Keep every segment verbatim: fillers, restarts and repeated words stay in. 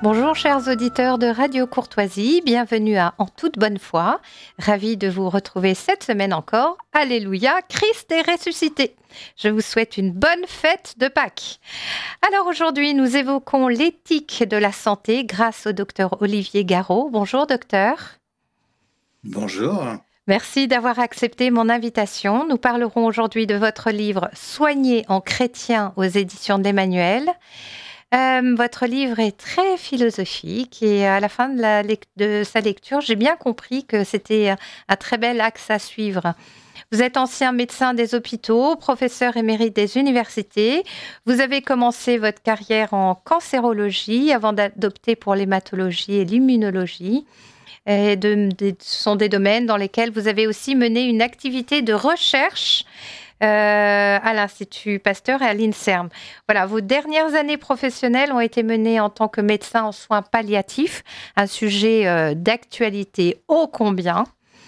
Bonjour chers auditeurs de Radio Courtoisie, bienvenue à En toute bonne foi. Ravi de vous retrouver cette semaine encore. Alléluia, Christ est ressuscité. Je vous souhaite une bonne fête de Pâques. Alors aujourd'hui, nous évoquons l'éthique de la santé grâce au docteur Olivier Garot. Bonjour docteur. Bonjour. Merci d'avoir accepté mon invitation. Nous parlerons aujourd'hui de votre livre « Soigner en chrétien » aux éditions d'Emmanuel. Euh, votre livre est très philosophique et à la fin de, la, de sa lecture, j'ai bien compris que c'était un très bel axe à suivre. Vous êtes ancien médecin des hôpitaux, professeur émérite des universités. Vous avez commencé votre carrière en cancérologie avant d'adopter pour l'hématologie et l'immunologie. Et de, de, ce sont des domaines dans lesquels vous avez aussi mené une activité de recherche Euh, à l'Institut Pasteur et à l'INSERM. Voilà, vos dernières années professionnelles ont été menées en tant que médecin en soins palliatifs, un sujet euh, d'actualité ô combien.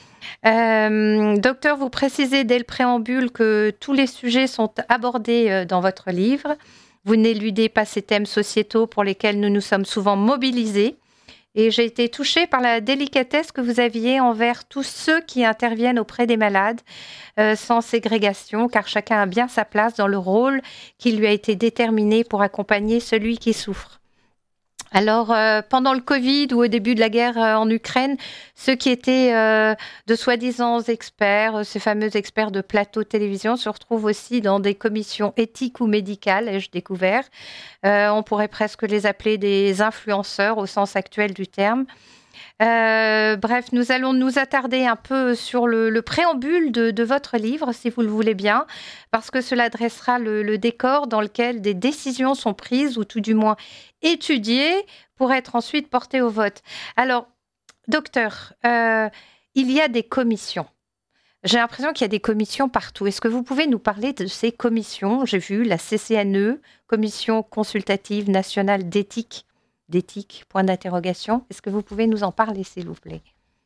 Euh, docteur, vous précisez dès le préambule que tous les sujets sont abordés euh, dans votre livre. Vous n'éludez pas ces thèmes sociétaux pour lesquels nous nous sommes souvent mobilisés. Et j'ai été touchée par la délicatesse que vous aviez envers tous ceux qui interviennent auprès des malades, euh, sans ségrégation, car chacun a bien sa place dans le rôle qui lui a été déterminé pour accompagner celui qui souffre. Alors, euh, pendant le Covid ou au début de la guerre euh, en Ukraine, ceux qui étaient euh, de soi-disant experts, euh, ces fameux experts de plateau télévision, se retrouvent aussi dans des commissions éthiques ou médicales, ai-je découvert. Euh, on pourrait presque les appeler des influenceurs au sens actuel du terme. Euh, bref, nous allons nous attarder un peu sur le, le préambule de, de votre livre, si vous le voulez bien, parce que cela dressera le, le décor dans lequel des décisions sont prises, ou tout du moins étudiées, pour être ensuite portées au vote. Alors, docteur, euh, il y a des commissions. J'ai l'impression qu'il y a des commissions partout. Est-ce que vous pouvez nous parler de ces commissions ? J'ai vu la C C N E, Commission consultative nationale d'éthique, d'éthique, point d'interrogation. Est-ce que vous pouvez nous en parler, s'il vous plaît ?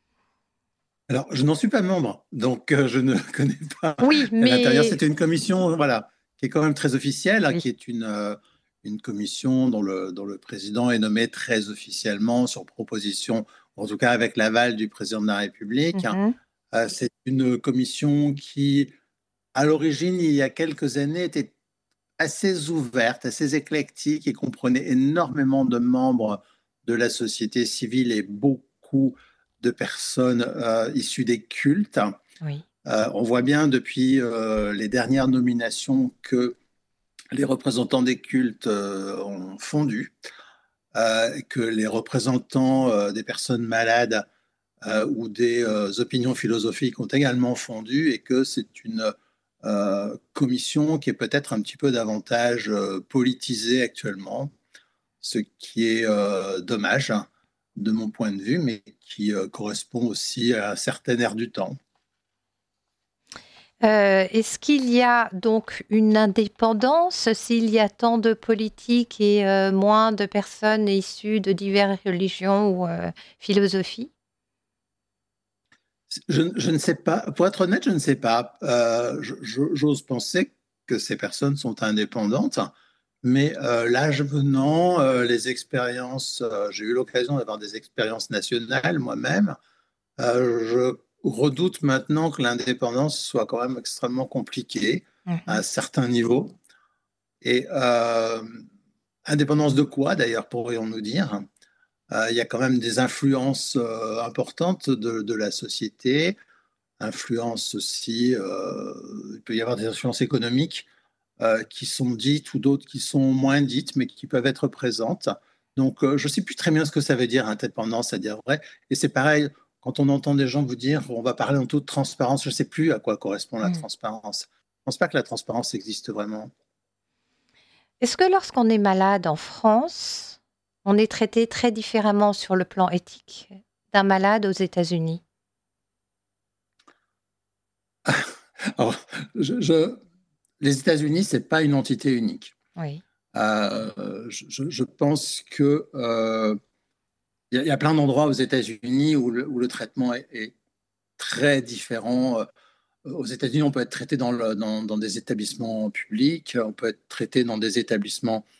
Alors, je n'en suis pas membre, donc euh, je ne connais pas Oui, à l'intérieur. mais... C'était une commission, voilà, qui est quand même très officielle, Oui. qui est une, euh, une commission dont le, dont le président est nommé très officiellement sur proposition, en tout cas avec l'aval du président de la République. Mm-hmm. Euh, c'est une commission qui, à l'origine, il y a quelques années, était assez ouverte, assez éclectique et comprenait énormément de membres de la société civile et beaucoup de personnes euh, issues des cultes. Oui. Euh, on voit bien depuis euh, les dernières nominations que les représentants des cultes euh, ont fondu, euh, que les représentants euh, des personnes malades euh, ou des euh, opinions philosophiques ont également fondu et que c'est une euh, commission qui est peut-être un petit peu davantage euh, politisée actuellement, ce qui est euh, dommage hein, de mon point de vue, mais qui euh, correspond aussi à un certain air du temps. Euh, est-ce qu'il y a donc une indépendance s'il y a tant de politiques et euh, moins de personnes issues de diverses religions ou euh, philosophies ? Je, je ne sais pas, pour être honnête, je ne sais pas. Euh, je- je- j'ose penser que ces personnes sont indépendantes, mais euh, l'âge venant, euh, les expériences, euh, j'ai eu l'occasion d'avoir des expériences nationales moi-même. Euh, je redoute maintenant que l'indépendance soit quand même extrêmement compliquée à un Mhm. certain niveau. Et euh, indépendance de quoi, d'ailleurs, pourrions-nous dire? Euh, il y a quand même des influences euh, importantes de, de la société, influences aussi, euh, il peut y avoir des influences économiques euh, qui sont dites ou d'autres qui sont moins dites, mais qui peuvent être présentes. Donc, euh, je ne sais plus très bien ce que ça veut dire, indépendance, à dire vrai. Et c'est pareil, quand on entend des gens vous dire on va parler en toute transparence, je ne sais plus à quoi correspond la Mm. transparence. Je ne pense pas que la transparence existe vraiment. Est-ce que lorsqu'on est malade en France, on est traité très différemment sur le plan éthique d'un malade aux États-Unis ? Alors, je, je, les États-Unis, ce n'est pas une entité unique. Oui. Euh, je, je, pense que euh, il y, y, a plein d'endroits aux États-Unis où le, où le traitement est, est, très différent. Euh, Aux États-Unis, on peut être traité dans, le, dans, dans des établissements publics, on peut être traité dans des établissements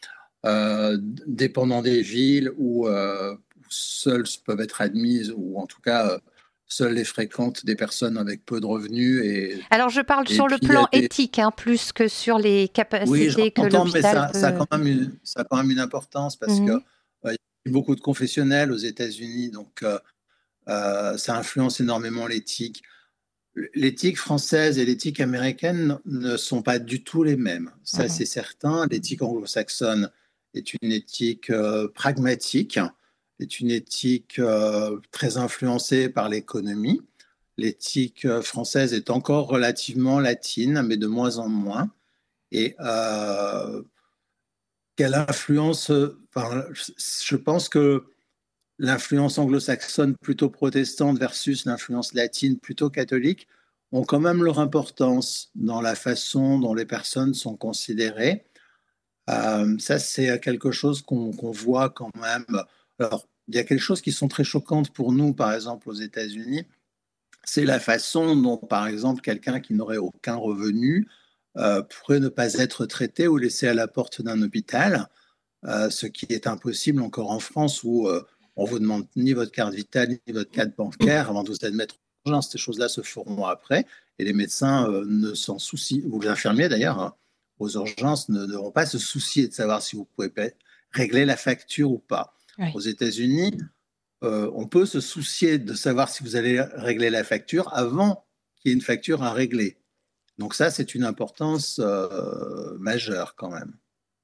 euh, dépendant des villes où, euh, où seules peuvent être admises, ou en tout cas, euh, seules les fréquentent des personnes avec peu de revenus. Et, Alors, je parle et sur le puis, il y a plan des... éthique, hein, plus que sur les Oui, capacités que j'entends, mais l'hôpital ça, ça, a peut. quand même une, ça a quand même une importance parce que, euh, Mhm. il y a beaucoup de confessionnels aux États-Unis, donc euh, euh, ça influence énormément l'éthique. L'éthique française et l'éthique américaine ne sont pas du tout les mêmes. Ça, Mhm. c'est certain. L'éthique anglo-saxonne est une éthique euh, pragmatique, est une éthique euh, très influencée par l'économie. L'éthique euh, française est encore relativement latine, mais de moins en moins. Et euh, quelle influence, euh, enfin, je pense que l'influence anglo-saxonne plutôt protestante versus l'influence latine plutôt catholique ont quand même leur importance dans la façon dont les personnes sont considérées. Euh, ça, c'est quelque chose qu'on qu'on voit quand même. Alors, il y a quelque chose qui sont très choquantes pour nous, par exemple aux États-Unis, c'est la façon dont, par exemple, quelqu'un qui n'aurait aucun revenu euh, pourrait ne pas être traité ou laissé à la porte d'un hôpital, euh, ce qui est impossible encore en France où euh, on vous demande ni votre carte vitale ni votre carte bancaire avant de vous admettre en urgence. Ces choses-là se feront après et les médecins euh, ne s'en soucient, ou les infirmiers d'ailleurs, hein, aux urgences ne devront pas se soucier de savoir si vous pouvez régler la facture ou pas. Aux Oui. États-Unis, euh, on peut se soucier de savoir si vous allez régler la facture avant qu'il y ait une facture à régler. Donc ça, c'est une importance euh, majeure quand même.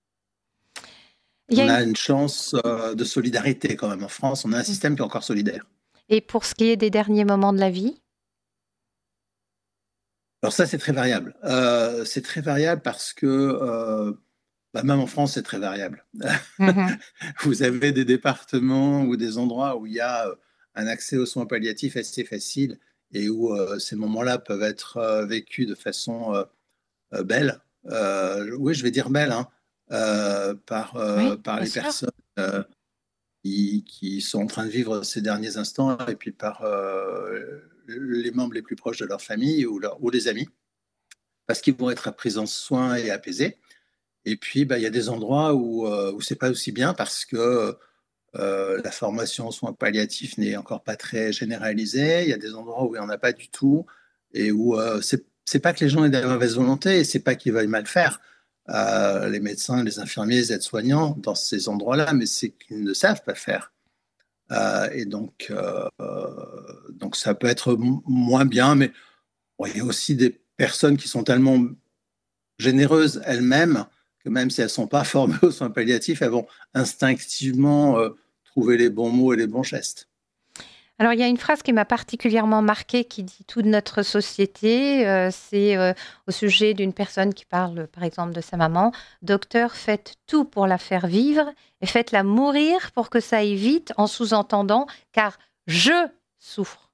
Il y a On une... a une chance euh, de solidarité quand même. En France, on a un système qui est encore solidaire. Et pour ce qui est des derniers moments de la vie? Alors ça, c'est très variable. Euh, c'est très variable parce que euh, bah, même en France, c'est très variable. Mhm. Vous avez des départements ou des endroits où il y a euh, un accès aux soins palliatifs assez facile et où euh, ces moments-là peuvent être euh, vécus de façon euh, euh, belle. Euh, oui, je vais dire belle, hein, euh, par, euh, Oui, par bien les sûr. personnes euh, qui, qui sont en train de vivre ces derniers instants et puis par euh, les membres les plus proches de leur famille ou, leur, ou les amis, parce qu'ils vont être pris en soin et apaisés. Et puis, bah, il y a des endroits où, euh, où c'est pas aussi bien parce que euh, la formation aux soins palliatifs n'est encore pas très généralisée. Il y a des endroits où il n'y en a pas du tout et où euh, c'est c'est pas que les gens aient de la mauvaise volonté et c'est pas qu'ils veuillent mal faire. Euh, les médecins, les infirmiers, les aides-soignants dans ces endroits-là, mais c'est qu'ils ne savent pas faire. Euh, et donc, euh, donc, ça peut être m- moins bien, mais bon, il y a aussi des personnes qui sont tellement généreuses elles-mêmes que même si elles ne sont pas formées aux soins palliatifs, elles vont instinctivement euh, trouver les bons mots et les bons gestes. Alors, il y a une phrase qui m'a particulièrement marquée qui dit tout de notre société. Euh, c'est euh, au sujet d'une personne qui parle, par exemple, de sa maman. Docteur, faites tout pour la faire vivre et faites-la mourir pour que ça aille vite, en sous-entendant, car je souffre.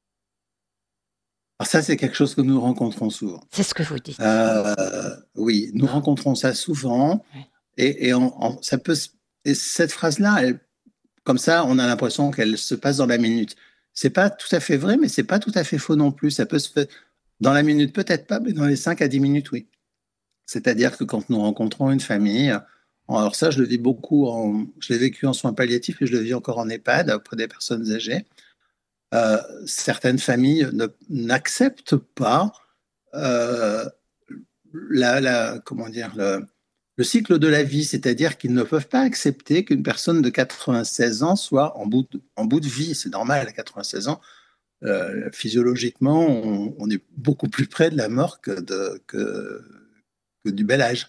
Alors ça, c'est quelque chose que nous rencontrons souvent. C'est ce que vous dites. Euh, oui, nous rencontrons ça souvent Ouais. et, et, en- en- ça peut, et cette phrase-là, elle, comme ça, on a l'impression qu'elle se passe dans la minute. C'est pas tout à fait vrai, mais c'est pas tout à fait faux non plus. Ça peut se faire dans la minute, peut-être pas, mais dans les cinq à dix minutes, oui. C'est-à-dire que quand nous rencontrons une famille, alors ça, je le vis beaucoup, en, je l'ai vécu en soins palliatifs et je le vis encore en EHPAD auprès des personnes âgées. Euh, certaines familles ne, n'acceptent pas euh, la, la, comment dire, le, le cycle de la vie, c'est-à-dire qu'ils ne peuvent pas accepter qu'une personne de quatre-vingt-seize ans soit en bout de, en bout de vie. C'est normal, à quatre-vingt-seize ans, euh, physiologiquement, on, on, est beaucoup plus près de la mort que, de, que, que du bel âge.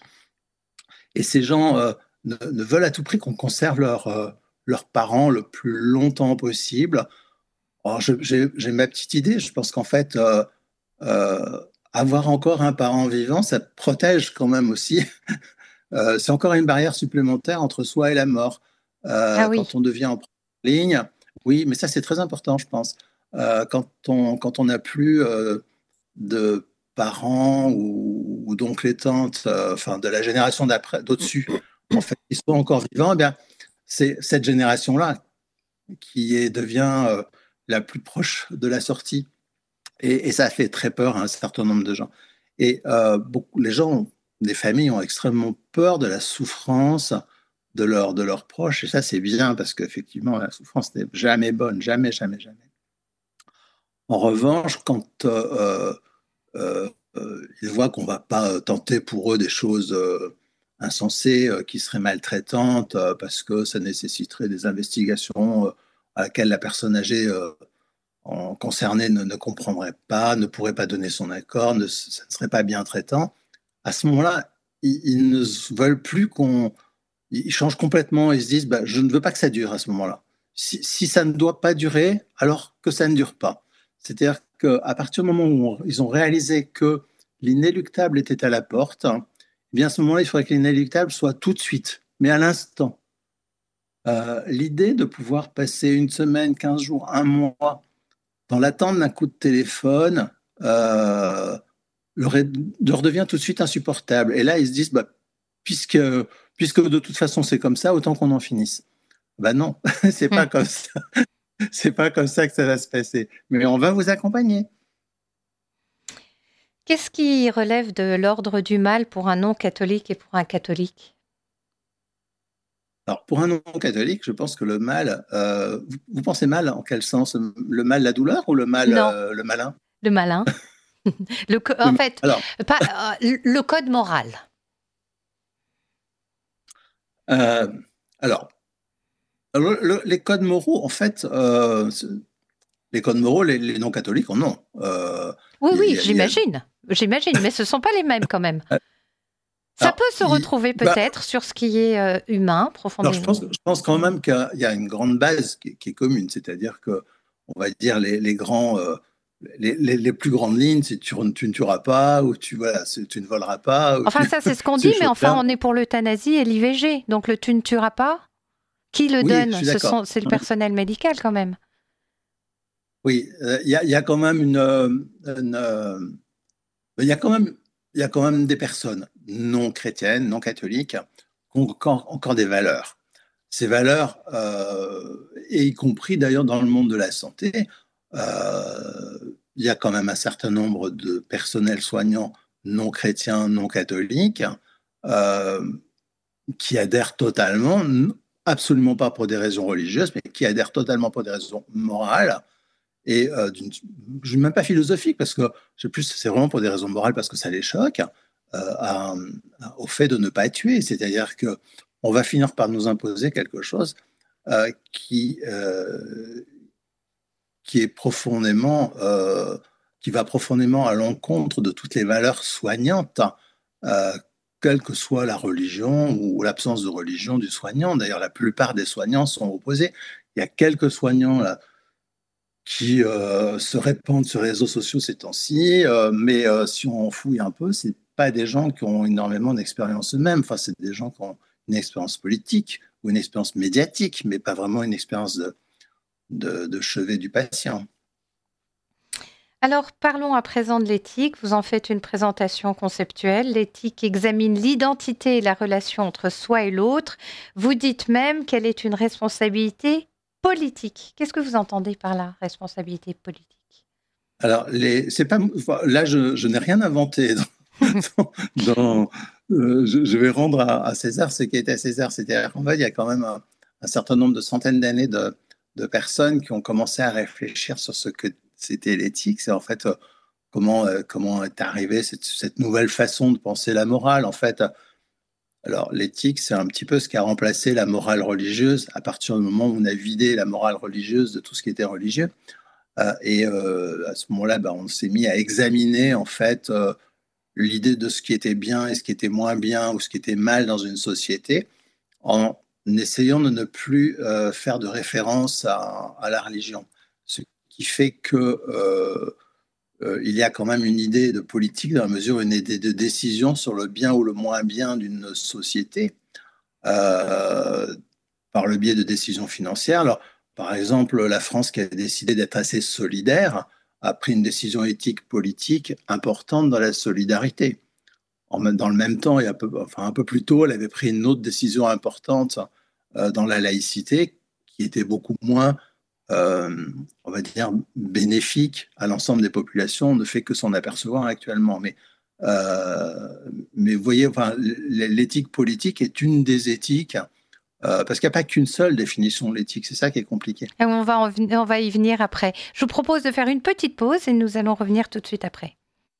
Et ces gens euh, ne, ne, veulent à tout prix qu'on conserve leur, euh, leurs parents le plus longtemps possible. Alors, je, j'ai, j'ai ma petite idée. Je pense qu'en fait, euh, euh, avoir encore un parent vivant, ça protège quand même aussi. Euh, c'est encore une barrière supplémentaire entre soi et la mort. Ah Euh, oui. quand on devient en ligne, oui, mais ça c'est très important, je pense. Euh, quand on quand on n'a plus euh, de parents ou, ou d'oncles et tantes, euh, enfin de la génération d'après, d'au-dessus, en fait, qui sont encore vivants, eh bien, c'est cette génération-là qui est, devient euh, la plus proche de la sortie. Et, et, ça fait très peur à un certain nombre de gens. Et euh, beaucoup, les gens, des familles ont extrêmement peur de la souffrance de, leur, de leurs proches. Et ça, c'est bien parce qu'effectivement, la souffrance n'est jamais bonne, jamais, jamais, jamais. En revanche, quand euh, euh, euh, ils voient qu'on ne va pas tenter pour eux des choses euh, insensées euh, qui seraient maltraitantes euh, parce que ça nécessiterait des investigations euh, à laquelle la personne âgée euh, en, concernée ne, ne comprendrait pas, ne pourrait pas donner son accord, ne, ça ne serait pas bien traitant. À ce moment-là, ils, ils ne veulent plus qu'on... Ils changent complètement, ils se disent, bah, je ne veux pas que ça dure à ce moment-là. Si, si ça ne doit pas durer, alors que ça ne dure pas. C'est-à-dire qu'à partir du moment où on, ils ont réalisé que l'inéluctable était à la porte, hein, eh bien à ce moment-là, il faudrait que l'inéluctable soit tout de suite, mais à l'instant. Euh, l'idée de pouvoir passer une semaine, quinze jours, un mois dans l'attente d'un coup de téléphone euh, leur, leur devient tout de suite insupportable. Et là, ils se disent, bah, puisque, puisque de toute façon c'est comme ça, autant qu'on en finisse. Ben non, c'est pas Hmm. comme ça. C'est pas comme ça que ça va se passer. Mais on va vous accompagner. Qu'est-ce qui relève de l'ordre du mal pour un non-catholique et pour un catholique? Alors, pour un non-catholique, je pense que le mal, euh, vous, vous pensez mal en quel sens? Le mal, la douleur ou le mal, Non, euh, le malin? le malin. Le co- Le en mal- fait, Alors, pas, euh, le code moral. euh, alors, le- le- les codes moraux, en fait, euh, les codes moraux, les, les non-catholiques en ont. Euh, Oui, il oui, y a- il y a- j'imagine. J'imagine, mais ce ne sont pas les mêmes quand même. Ça peut alors, se il- retrouver bah, peut-être sur ce qui est euh, humain, alors, je pense, profondément. je pense quand même qu'il y a une grande base qui, est qui est commune, c'est-à-dire que, on va dire, les, les grands, euh, les, les- les plus grandes lignes, c'est tu, tu ne tueras pas, ou tu, voilà, c'est- tu ne voleras pas, ou Enfin, tu- ça, c'est ce qu'on dit, ces mais enfin, choses-là. on est pour l'euthanasie et l'I V G. Donc, le tu ne tueras pas, qui le Oui, je donne? suis Ce d'accord. sont, c'est le personnel médical quand même. Oui, euh, il y, a, il y a quand même une, euh, une, euh, il y a quand même, il y a quand même des personnes non chrétiennes, non catholiques, qui ont encore, encore des valeurs. Ces valeurs, euh, et y compris d'ailleurs dans le monde de la santé, euh, il y a quand même un certain nombre de personnels soignants non chrétiens, non catholiques, euh, qui adhèrent totalement, absolument pas pour des raisons religieuses, mais qui adhèrent totalement pour des raisons morales et euh, d'une, je même pas philosophique parce que je plus c'est vraiment pour des raisons morales parce que ça les choque euh, à, à, au fait de ne pas tuer, c'est-à-dire que on va finir par nous imposer quelque chose euh, qui euh, qui est profondément euh, qui va profondément à l'encontre de toutes les valeurs soignantes, euh, quelle que soit la religion ou l'absence de religion du soignant. D'ailleurs, la plupart des soignants sont opposés. Il y a quelques soignants là, qui euh, se répandent sur les réseaux sociaux ces temps-ci, euh, mais euh, si on fouille un peu, c'est pas des gens qui ont énormément d'expérience eux-mêmes. Enfin, c'est des gens qui ont une expérience politique ou une expérience médiatique, mais pas vraiment une expérience de, de, de chevet du patient. Alors, parlons à présent de l'éthique. Vous en faites une présentation conceptuelle. L'éthique examine l'identité et la relation entre soi et l'autre. Vous dites même qu'elle est une responsabilité politique. Qu'est-ce que vous entendez par la responsabilité politique? Alors, les, c'est pas, là, je, je n'ai rien inventé. Dans, dans, euh, je, je vais rendre à, à César ce qui est à César. C'est-à-dire qu'en fait, il y a quand même un, un certain nombre de centaines d'années de, de personnes qui ont commencé à réfléchir sur ce que c'était l'éthique. C'est en fait euh, comment, euh, comment est arrivée cette, cette nouvelle façon de penser la morale. En fait, alors l'éthique, c'est un petit peu ce qui a remplacé la morale religieuse à partir du moment où on a vidé la morale religieuse de tout ce qui était religieux. Euh, et euh, à ce moment-là, bah, on s'est mis à examiner en fait euh, l'idée de ce qui était bien et ce qui était moins bien ou ce qui était mal dans une société en essayant de ne plus euh, faire de référence à, à, la religion. Ce qui fait que euh, euh, il y a quand même une idée de politique dans la mesure où une idée de décision sur le bien ou le moins bien d'une société euh, par le biais de décisions financières. Alors, par exemple, la France qui a décidé d'être assez solidaire a pris une décision éthique politique importante dans la solidarité. En, dans le même temps, et un peu, enfin, un peu plus tôt, elle avait pris une autre décision importante euh, dans la laïcité qui était beaucoup moins, euh, on va dire, bénéfique à l'ensemble des populations. On ne fait que s'en apercevoir actuellement. Mais, euh, mais vous voyez, enfin, l'éthique politique est une des éthiques Euh, parce qu'il n'y a pas qu'une seule définition de l'éthique, c'est ça qui est compliqué. Et on va, en, on va y venir après. Je vous propose de faire une petite pause et nous allons revenir tout de suite après.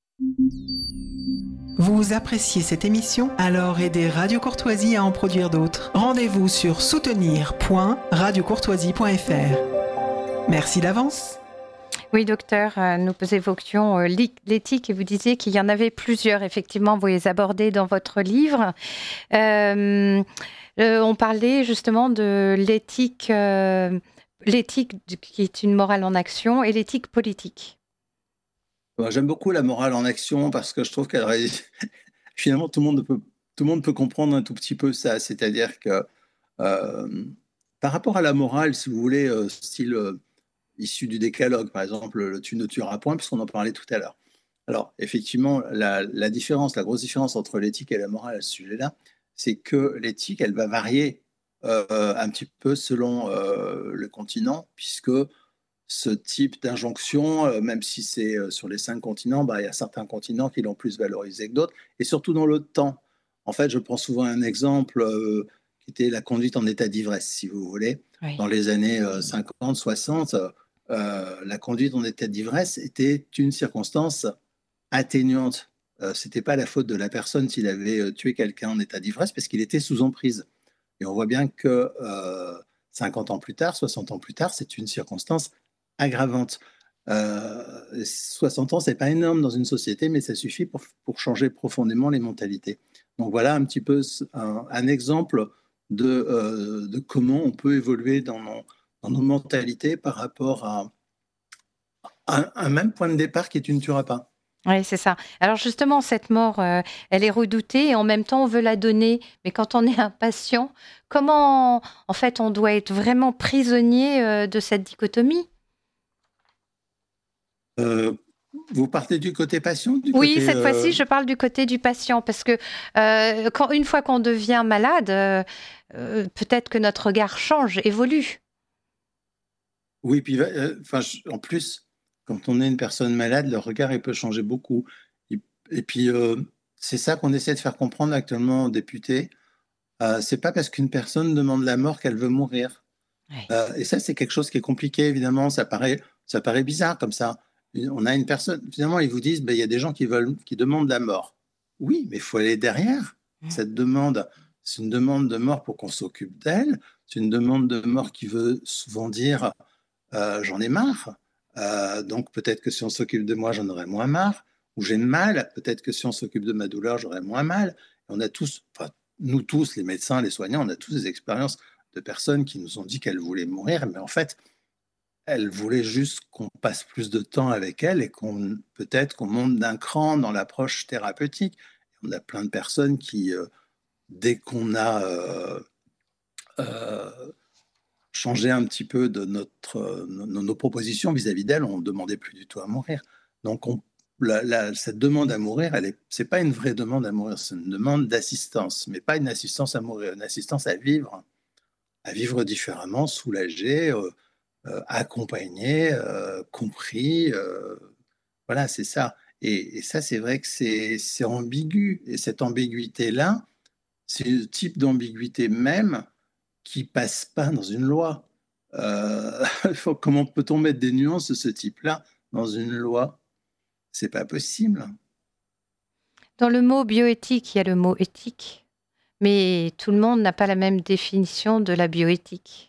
Vous appréciez cette émission? Alors aidez Radio Courtoisie à en produire d'autres. Rendez-vous sur soutenir point radio courtoisie point f r. Merci d'avance. Oui, docteur, nous évoquions l'éthique et vous disiez qu'il y en avait plusieurs. Effectivement, vous les abordez dans votre livre. Euh, euh, on parlait justement de l'éthique, euh, l'éthique qui est une morale en action et l'éthique politique. J'aime beaucoup la morale en action parce que je trouve qu'elle finalement tout le monde peut tout le monde peut comprendre un tout petit peu ça, c'est-à-dire que euh, par rapport à la morale, si vous voulez, euh, style euh, issu du décalogue, par exemple, le tu ne tueras point, puisqu'on en parlait tout à l'heure. Alors effectivement, la, la différence, la grosse différence entre l'éthique et la morale à ce sujet-là, c'est que l'éthique, elle va varier euh, un petit peu selon euh, le continent, puisque ce type d'injonction, euh, même si c'est euh, sur les cinq continents, bah, il y a certains continents qui l'ont plus valorisé que d'autres, et surtout dans le temps. En fait, je prends souvent un exemple euh, qui était la conduite en état d'ivresse, si vous voulez. Oui. Dans les années euh, cinquante, soixante, euh, la conduite en état d'ivresse était une circonstance atténuante. Euh, Ce n'était pas la faute de la personne s'il avait euh, tué quelqu'un en état d'ivresse, parce qu'il était sous emprise. Et on voit bien que euh, cinquante ans plus tard, soixante ans plus tard, c'est une circonstance aggravante. Euh, soixante ans, c'est pas énorme dans une société, mais ça suffit pour, pour changer profondément les mentalités. Donc voilà un petit peu un, un exemple de, euh, de comment on peut évoluer dans nos, dans nos mentalités par rapport à, à un même point de départ qui est tu ne tueras pas. Oui, c'est ça. Alors justement, cette mort, euh, elle est redoutée et en même temps, on veut la donner. Mais quand on est impatient, comment, en fait, on doit être vraiment prisonnier euh, de cette dichotomie? Euh, vous partez du côté patient du Oui, côté, cette euh... fois-ci, je parle du côté du patient parce que euh, quand, une fois qu'on devient malade, euh, euh, peut-être que notre regard change, évolue. Oui, puis euh, enfin, en plus, quand on est une personne malade, le regard il peut changer beaucoup. Et, et puis, euh, c'est ça qu'on essaie de faire comprendre actuellement aux députés. Euh, c'est pas parce qu'une personne demande la mort qu'elle veut mourir. Oui. Euh, et ça, c'est quelque chose qui est compliqué, évidemment. Ça paraît, ça paraît bizarre comme ça. On a une personne, finalement, ils vous disent, ben, il y a des gens qui veulent, qui demandent la mort. Oui, mais il faut aller derrière. Mmh. Cette demande, c'est une demande de mort pour qu'on s'occupe d'elle. C'est une demande de mort qui veut souvent dire, euh, j'en ai marre. Euh, donc peut-être que si on s'occupe de moi, j'en aurai moins marre. Ou j'ai mal. Peut-être que si on s'occupe de ma douleur, j'aurai moins mal. Et on a tous, enfin, nous tous, les médecins, les soignants, on a tous des expériences de personnes qui nous ont dit qu'elles voulaient mourir, mais en fait, elles voulaient juste qu'on passe plus de temps avec elles et qu'on peut-être qu'on monte d'un cran dans l'approche thérapeutique. Et on a plein de personnes qui, euh, dès qu'on a euh, euh, changé un petit peu de notre, euh, nos, nos propositions vis-à-vis d'elles, on ne demandait plus du tout à mourir. Donc, on, la, la, cette demande à mourir, ce n'est pas une vraie demande à mourir, c'est une demande d'assistance, mais pas une assistance à mourir, une assistance à vivre, à vivre différemment, soulagé, euh, euh, accompagné, euh, compris. Euh, voilà, c'est ça. Et, et ça, c'est vrai que c'est ambigu. Et cette ambiguïté-là, c'est le type d'ambiguïté même qui ne passe pas dans une loi. Euh, comment peut-on mettre des nuances de ce type-là dans une loi? C'est pas possible. Dans le mot bioéthique, il y a le mot éthique, mais tout le monde n'a pas la même définition de la bioéthique.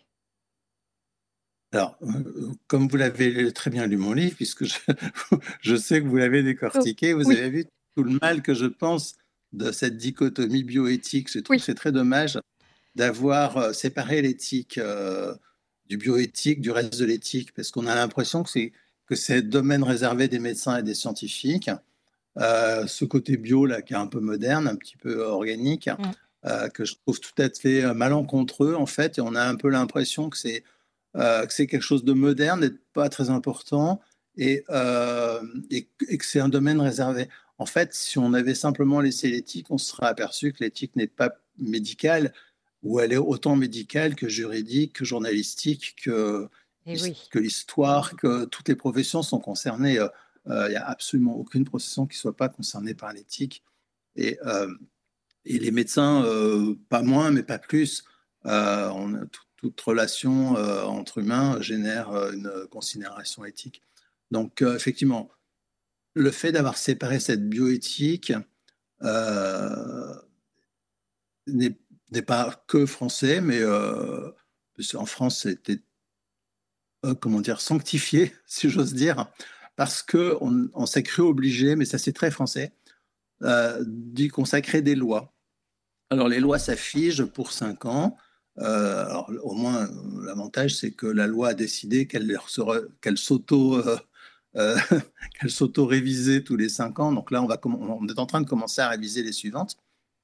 Alors, euh, comme vous l'avez très bien lu mon livre, puisque je, je sais que vous l'avez décortiqué, vous oui. avez vu tout le mal que je pense de cette dichotomie bioéthique. Je trouve oui. que c'est très dommage d'avoir séparé l'éthique euh, du bioéthique, du reste de l'éthique, parce qu'on a l'impression que c'est que c'est domaine réservé des médecins et des scientifiques. Euh, ce côté bio là, qui est un peu moderne, un petit peu organique, mm. euh, que je trouve tout à fait malencontreux en fait, et on a un peu l'impression que c'est euh, que c'est quelque chose de moderne et pas très important, et, euh, et, et que c'est un domaine réservé. En fait, si on avait simplement laissé l'éthique, on se serait aperçu que l'éthique n'est pas médicale, ou elle est autant médicale que juridique, que journalistique, que, oui. que l'histoire, que toutes les professions sont concernées. Il euh, n'y a absolument aucune profession qui ne soit pas concernée par l'éthique. Et, euh, et les médecins, euh, pas moins, mais pas plus, euh, on a tout, toute relation euh, entre humains génère euh, une considération éthique. Donc, euh, effectivement, le fait d'avoir séparé cette bioéthique euh, n'est, n'est pas que français, mais euh, en France, c'était, euh, comment dire, sanctifié, si j'ose dire, parce qu'on on s'est cru obligé, mais ça c'est très français, euh, d'y consacrer des lois. Alors les lois s'affichent pour cinq ans. Euh, alors, au moins, l'avantage, c'est que la loi a décidé qu'elle, qu'elle s'auto... Euh, euh, qu'elle s'auto-révisait tous les cinq ans. Donc là, on, va, on est en train de commencer à réviser les suivantes.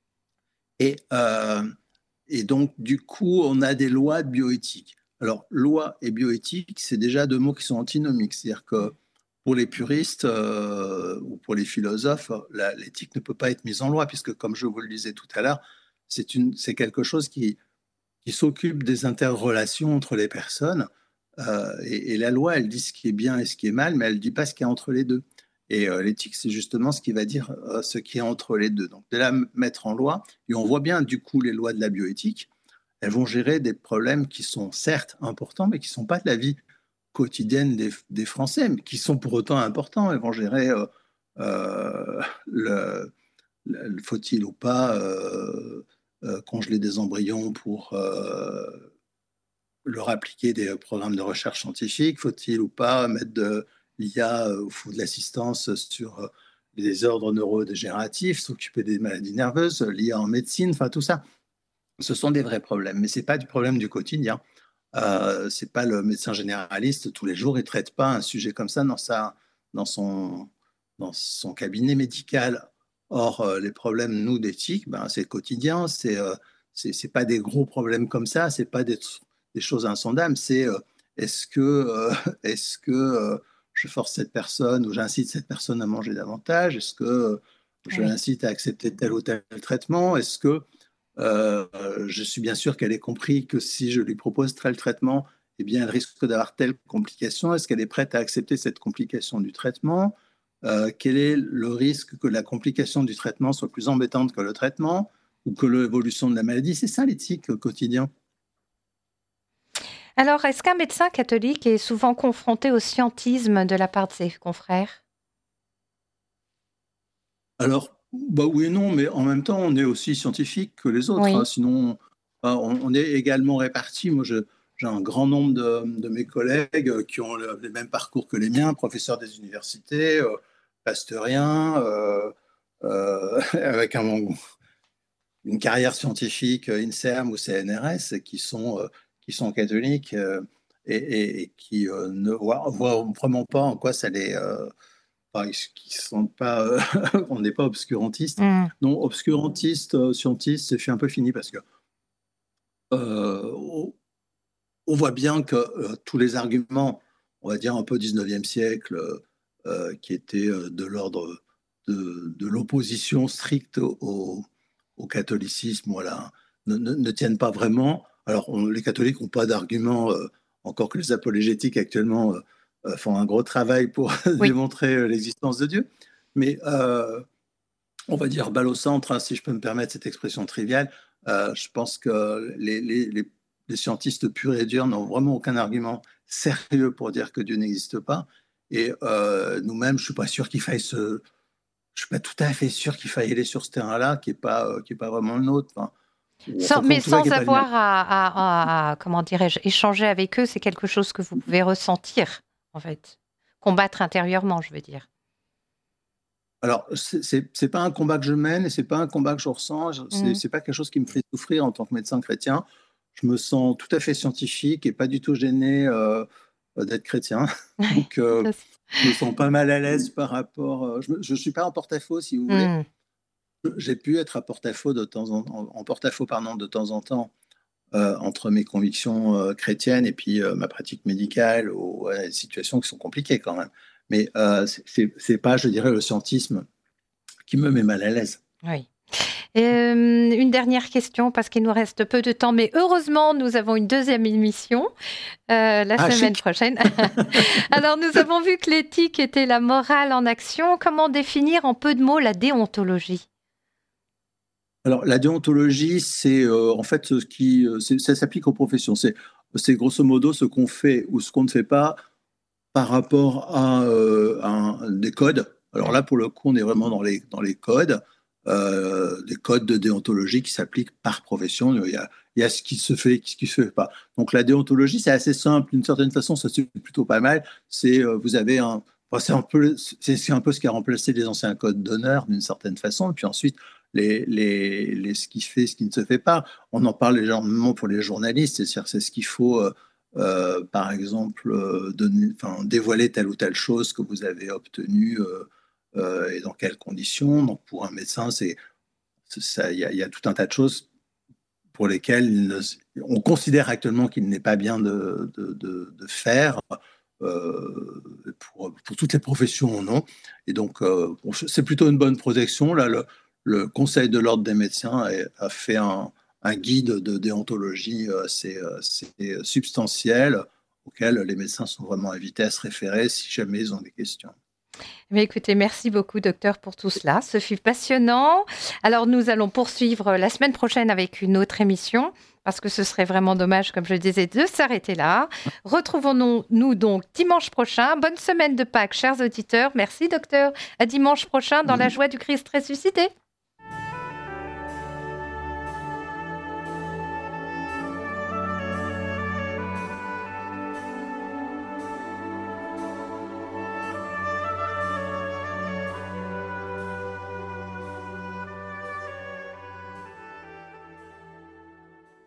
Et, euh, et donc, du coup, on a des lois de bioéthique. Alors, loi et bioéthique, c'est déjà deux mots qui sont antinomiques. C'est-à-dire que pour les puristes euh, ou pour les philosophes, la, l'éthique ne peut pas être mise en loi, puisque, comme je vous le disais tout à l'heure, c'est, une, c'est quelque chose qui, qui s'occupe des interrelations entre les personnes. Euh, et, et la loi, elle dit ce qui est bien et ce qui est mal, mais elle ne dit pas ce qu'il y a entre les deux. Et euh, l'éthique, c'est justement ce qui va dire euh, ce qui est entre les deux. Donc, de la mettre en loi, et on voit bien, du coup, les lois de la bioéthique, elles vont gérer des problèmes qui sont certes importants, mais qui ne sont pas de la vie quotidienne des, des Français, mais qui sont pour autant importants. Elles vont gérer euh, euh, le, le, faut-il ou pas euh, euh, congeler des embryons pour euh, leur appliquer des programmes de recherche scientifique, faut-il ou pas mettre de l'I A ou de l'assistance sur les désordres neurodégénératifs, s'occuper des maladies nerveuses, l'I A en médecine, enfin tout ça. Ce sont des vrais problèmes, mais ce n'est pas du problème du quotidien. Euh, ce n'est pas le médecin généraliste, tous les jours, il ne traite pas un sujet comme ça dans, sa, dans, son, dans son cabinet médical. Or, euh, les problèmes, nous, d'éthique, ben, c'est quotidien, c'est euh, c'est, c'est pas des gros problèmes comme ça, c'est pas des, des choses insondables, c'est euh, est-ce que, euh, est-ce que euh, je force cette personne ou j'incite cette personne à manger davantage, est-ce que euh, je Oui. l'incite à accepter tel ou tel traitement, est-ce que euh, je suis bien sûr qu'elle ait compris que si je lui propose tel traitement, eh bien, elle risque d'avoir telle complication. Est-ce qu'elle est prête à accepter cette complication du traitement? euh, Quel est le risque que la complication du traitement soit plus embêtante que le traitement ou que l'évolution de la maladie? C'est ça l'éthique au quotidien. Alors, est-ce qu'un médecin catholique est souvent confronté au scientisme de la part de ses confrères? Alors, bah oui et non, mais en même temps, on est aussi scientifique que les autres. Hein, Oui. sinon, bah, on, on est également répartis. Moi, je, j'ai un grand nombre de, de mes collègues qui ont le, les mêmes parcours que les miens, professeurs des universités, euh, pasteuriens, euh, euh, avec un, une carrière scientifique euh, INSERM ou C N R S, qui sont, euh, qui sont catholiques euh, et, et, et qui euh, ne voient, voient vraiment pas en quoi ça les... Euh, Enfin, qui sont pas, euh, on n'est pas obscurantiste. Mm. Non, obscurantiste, euh, scientiste, c'est un peu fini parce que euh, on, on voit bien que euh, tous les arguments, on va dire un peu dix-neuvième siècle, euh, qui étaient euh, de l'ordre de, de l'opposition stricte au, au catholicisme, voilà, ne, ne, ne tiennent pas vraiment. Alors, on, les catholiques n'ont pas d'arguments, euh, encore que les apologétiques actuellement euh, font un gros travail pour Oui. démontrer l'existence de Dieu. Mais euh, on va dire balle au centre, hein, si je peux me permettre cette expression triviale. Euh, je pense que les, les, les, les scientistes purs et durs n'ont vraiment aucun argument sérieux pour dire que Dieu n'existe pas. Et euh, nous-mêmes, je ne suis pas sûr qu'il faille se... Je ne suis pas tout à fait sûr qu'il faille aller sur ce terrain-là, qui n'est pas, euh, qui est pas vraiment le nôtre. Enfin, Sans, enfin, mais cas, sans avoir à, à, à, à, comment dirais-je, échanger avec eux, c'est quelque chose que vous pouvez ressentir, en fait. Combattre intérieurement, je veux dire. Alors, ce n'est pas un combat que je mène et ce n'est pas un combat que je ressens. Ce n'est mmh. pas quelque chose qui me fait souffrir en tant que médecin chrétien. Je me sens tout à fait scientifique et pas du tout gêné euh, d'être chrétien. Donc, euh, je me sens pas mal à l'aise par rapport... Euh, je ne suis pas en porte-à-faux, si vous voulez. Mmh. J'ai pu être à porte-à-faux de temps en, en, en porte-à-faux pardon, de temps en temps euh, entre mes convictions euh, chrétiennes et puis euh, ma pratique médicale ou euh, des situations qui sont compliquées quand même. Mais euh, ce n'est pas, je dirais, le scientisme qui me met mal à l'aise. Oui. Euh, une dernière question, parce qu'il nous reste peu de temps, mais heureusement, nous avons une deuxième émission euh, la ah, semaine chic. prochaine. Alors, nous avons vu que l'éthique était la morale en action. Comment définir en peu de mots la déontologie ? Alors, la déontologie, c'est euh, en fait ce qui, euh, c'est- ça s'applique aux professions. C'est, c'est grosso modo ce qu'on fait ou ce qu'on ne fait pas par rapport à, euh, un- des codes. Alors là, pour le coup, on est vraiment dans les, dans les codes, euh, des codes de déontologie qui s'appliquent par profession. Il y a, il y a ce qui se fait et ce qui ne se fait pas. Donc la déontologie, c'est assez simple. D'une certaine façon, ça c'est plutôt pas mal. C'est, euh, vous avez un, enfin, c'est un peu, c'est c'est un peu ce qui a remplacé les anciens codes d'honneur d'une certaine façon. Et puis ensuite, les, les, les, ce qui se fait, ce qui ne se fait pas. On en parle légèrement pour les journalistes, c'est-à-dire c'est ce qu'il faut. Euh, euh, par exemple, euh, donner, enfin, dévoiler telle ou telle chose que vous avez obtenue euh, euh, et dans quelles conditions. Donc, pour un médecin, c'est, c'est ça, il y, a- il y a tout un tas de choses pour lesquelles il ne- on considère actuellement qu'il n'est pas bien de, de, de- de faire. euh, pour, pour toutes les professions, non. Et donc, euh, bon, c'est plutôt une bonne protection. Là, le, le Conseil de l'ordre des médecins a, a fait un, un guide de déontologie euh, assez, euh, assez substantiel auquel les médecins sont vraiment invités à se référer si jamais ils ont des questions. Mais écoutez, merci beaucoup, docteur, pour tout cela. Ce fut passionnant. Alors, nous allons poursuivre la semaine prochaine avec une autre émission, parce que ce serait vraiment dommage, comme je le disais, de s'arrêter là. Retrouvons-nous nous donc dimanche prochain. Bonne semaine de Pâques, chers auditeurs. Merci, docteur. À dimanche prochain dans la joie du Christ ressuscité.